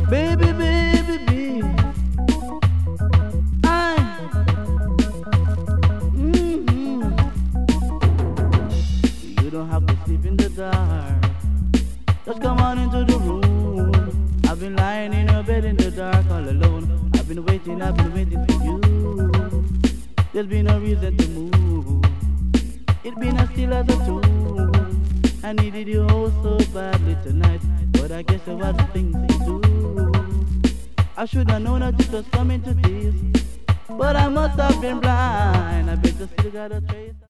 Baby, baby, baby, I, you don't have to sleep in the dark. Just come on into the room. I've been lying in your bed in the dark all alone. I've been waiting for you. There's been no reason to move. It's been as still as a tomb. I needed you oh so badly tonight, but I guess there was things to do. I should have known that it was coming to this, but I must have been blind. I bet you still got a trace.